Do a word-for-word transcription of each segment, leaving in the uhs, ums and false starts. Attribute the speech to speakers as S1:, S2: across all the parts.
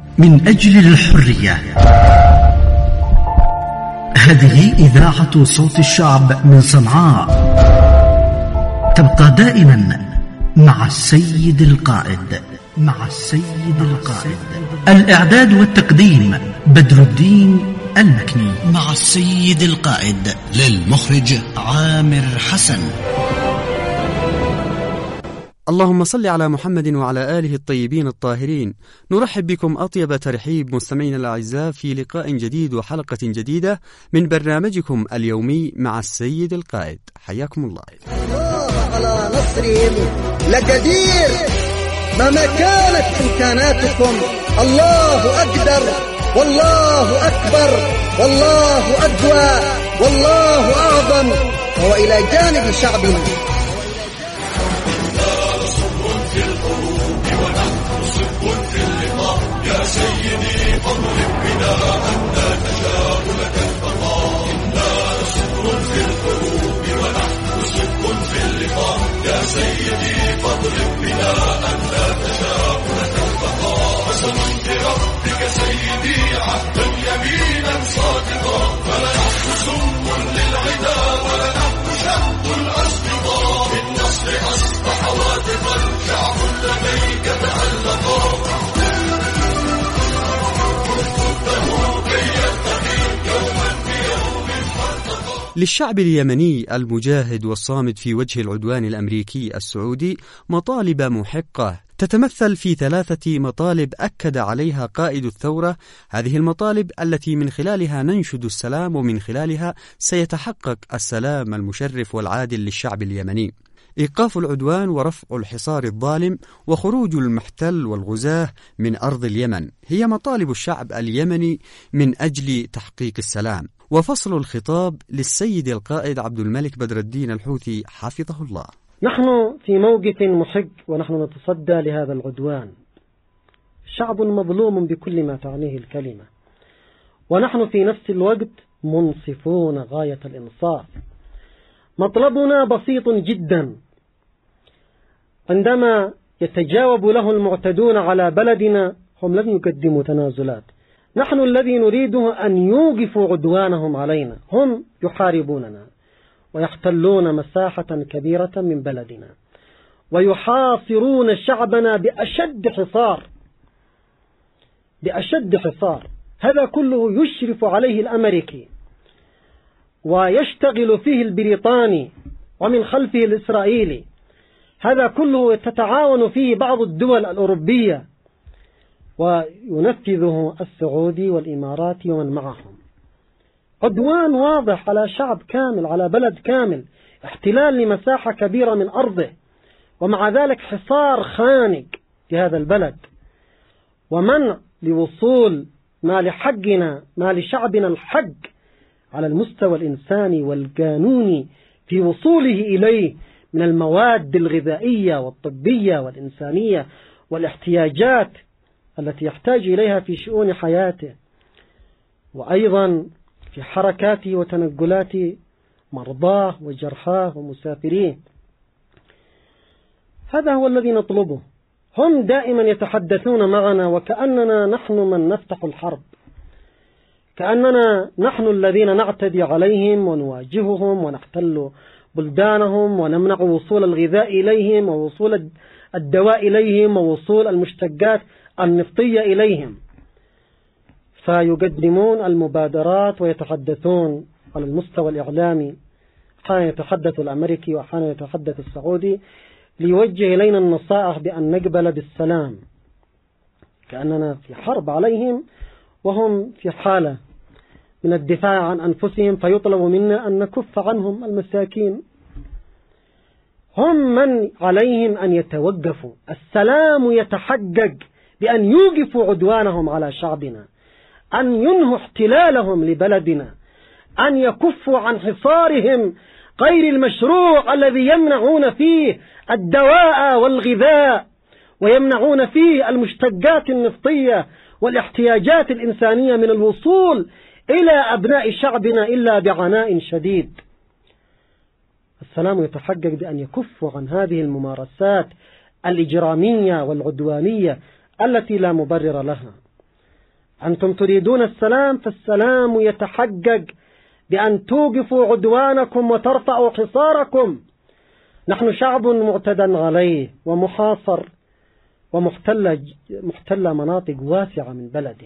S1: من أجل الحرية. هذه إذاعة صوت الشعب من صنعاء، تبقى دائما مع السيد القائد. مع السيد القائد. الإعداد والتقديم بدر الدين المكني. مع السيد القائد للمخرج عامر حسن.
S2: اللهم صل على محمد وعلى آله الطيبين الطاهرين. نرحب بكم أطيب ترحيب مستمعينا الأعزاء في لقاء جديد وحلقة جديدة من برنامجكم اليومي مع السيد القائد. حياكم الله.
S3: الله على نصرهم لقدير، مهما كانت إمكاناتكم الله أقدر، والله أكبر، والله أقوى، والله أعظم، وهو إلى جانب شعبنا.
S4: يا سيدي فاضرب بنا أن نشاء لك البقاء، إنا صبر في الحروب ونحن صدق في اللقاء. يا سيدي فاضرب بنا أن نشاء لك البقاء. قسما بربك سيدي عهدا يمينا صادقا، فلنحن سم للعدا ولنحن شهد الأصدقاء. بالنصر أصبح واثقا شعب لديك تعلقا.
S2: للشعب اليمني المجاهد والصامد في وجه العدوان الأمريكي السعودي مطالب محقة تتمثل في ثلاثة مطالب أكد عليها قائد الثورة. هذه المطالب التي من خلالها ننشد السلام، ومن خلالها سيتحقق السلام المشرف والعادل للشعب اليمني: إيقاف العدوان ورفع الحصار الظالم وخروج المحتل والغزاة من أرض اليمن. هي مطالب الشعب اليمني من أجل تحقيق السلام. وفصل الخطاب للسيد القائد عبد الملك بدر الدين الحوثي حفظه الله.
S5: نحن في موقف محق ونحن نتصدى لهذا العدوان. شعب مظلوم بكل ما تعنيه الكلمة، ونحن في نفس الوقت منصفون غاية الإنصاف. مطلبنا بسيط جدا. عندما يتجاوب له المعتدون على بلدنا هم لن يقدموا تنازلات. نحن الذي نريده أن يوقفوا عدوانهم علينا. هم يحاربوننا ويحتلون مساحة كبيرة من بلدنا ويحاصرون شعبنا بأشد حصار بأشد حصار. هذا كله يشرف عليه الأمريكي ويشتغل فيه البريطاني ومن خلفه الإسرائيلي. هذا كله تتعاون فيه بعض الدول الأوروبية وينفذه السعودي والإماراتي ومن معهم. عدوان واضح على شعب كامل، على بلد كامل، احتلال لمساحة كبيرة من أرضه، ومع ذلك حصار خانق في هذا البلد، ومنع لوصول ما لحقنا ما لشعبنا الحق على المستوى الإنساني والقانوني في وصوله إليه من المواد الغذائية والطبية والإنسانية والاحتياجات التي يحتاج إليها في شؤون حياته، وأيضا في حركاته وتنقلات مرضاه وجرحاه ومسافرين. هذا هو الذي نطلبه. هم دائما يتحدثون معنا وكأننا نحن من نفتح الحرب، كأننا نحن الذين نعتدي عليهم ونواجههم ونحتل بلدانهم ونمنع وصول الغذاء إليهم ووصول الدواء إليهم ووصول المشتقات النفطية إليهم. فيقدمون المبادرات ويتحدثون على المستوى الإعلامي، أحيانا يتحدث الأمريكي وأحيانا يتحدث السعودي ليوجه إلينا النصائح بأن نقبل بالسلام، كأننا في حرب عليهم وهم في حالة من الدفاع عن أنفسهم، فيطلب منا أن نكف عنهم المساكين. هم من عليهم أن يتوقفوا. السلام يتحقق بأن يوقفوا عدوانهم على شعبنا، أن ينهوا احتلالهم لبلدنا، أن يكفوا عن حصارهم غير المشروع الذي يمنعون فيه الدواء والغذاء ويمنعون فيه المشتقات النفطية والاحتياجات الإنسانية من الوصول إلى أبناء شعبنا إلا بعناء شديد. السلام يتحقق بأن يكفوا عن هذه الممارسات الإجرامية والعدوانية التي لا مبرر لها. أنتم تريدون السلام، فالسلام يتحقق بأن توقفوا عدوانكم وترفعوا حصاركم. نحن شعب معتدى عليه ومحاصر ومحتل محتل مناطق واسعة من بلده،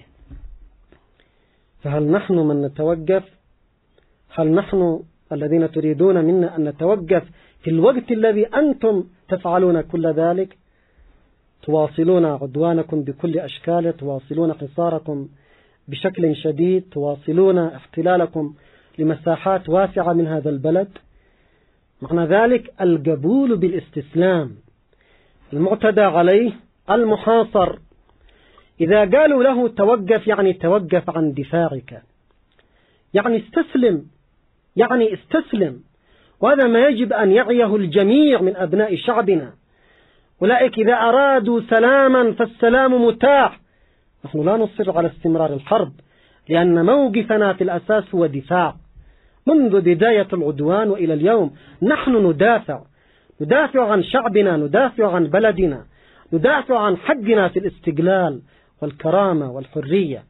S5: فهل نحن من نتوقف؟ هل نحن الذين تريدون منا أن نتوقف في الوقت الذي أنتم تفعلون كل ذلك؟ تواصلون عدوانكم بكل أشكاله، تواصلون حصاركم بشكل شديد، تواصلون احتلالكم لمساحات واسعة من هذا البلد. معنى ذلك القبول بالاستسلام. المعتدى عليه المحاصر إذا قالوا له توقف يعني توقف عن دفاعك، يعني استسلم، يعني استسلم. وهذا ما يجب أن يعيه الجميع من أبناء شعبنا. أولئك إذا أرادوا سلاما فالسلام متاح. نحن لا نصر على استمرار الحرب، لأن موقفنا في الأساس هو دفاع. منذ بداية العدوان وإلى اليوم نحن ندافع ندافع عن شعبنا، ندافع عن بلدنا، ندافع عن حقنا في الاستقلال والكرامة والحرية.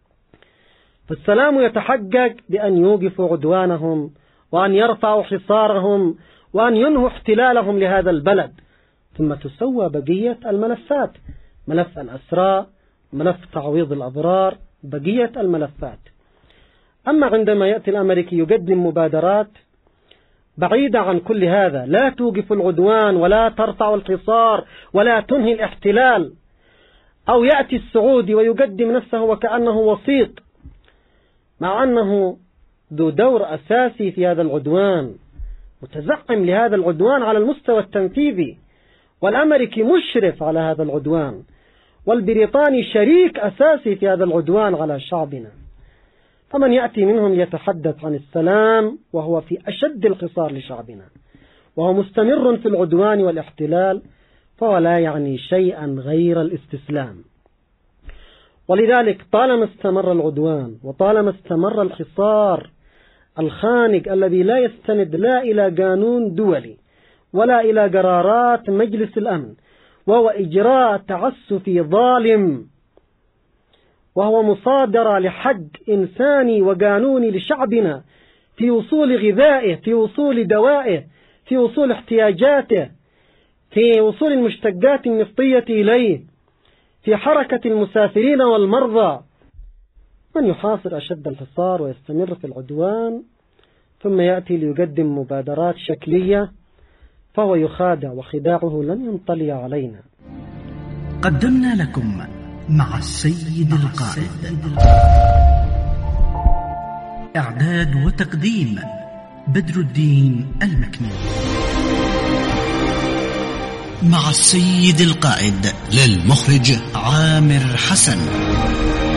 S5: فالسلام يتحقق بأن يوقفوا عدوانهم، وأن يرفعوا حصارهم، وأن ينهوا احتلالهم لهذا البلد، ثم تسوى بقية الملفات، ملف الأسرى، ملف تعويض الأضرار، بقية الملفات. أما عندما يأتي الأمريكي يقدم مبادرات بعيدة عن كل هذا، لا توقف العدوان ولا ترفع الحصار ولا تنهي الاحتلال، أو يأتي السعودي ويقدم نفسه وكأنه وسيط، مع أنه ذو دور أساسي في هذا العدوان، متزعم لهذا العدوان على المستوى التنفيذي، والأمريكي مشرف على هذا العدوان، والبريطاني شريك أساسي في هذا العدوان على شعبنا. فمن يأتي منهم يتحدث عن السلام وهو في أشد الحصار لشعبنا، وهو مستمر في العدوان والاحتلال، فهو لا يعني شيئا غير الاستسلام. ولذلك طالما استمر العدوان، وطالما استمر الحصار الخانق الذي لا يستند لا إلى قانون دولي ولا إلى قرارات مجلس الأمن، وهو إجراء تعسفي ظالم، وهو مصادرة لحق إنساني وقانوني لشعبنا في وصول غذائه، في وصول دوائه، في وصول احتياجاته، في وصول المشتقات النفطية إليه، في حركة المسافرين والمرضى. من يحاصر أشد الحصار ويستمر في العدوان ثم يأتي ليقدم مبادرات شكلية، فهو يخادع، وخداعه لن ينطلي علينا.
S1: قدمنا لكم مع السيد القائد. إعداد وتقديم بدر الدين المكنون. مع السيد القائد، للمخرج عامر حسن.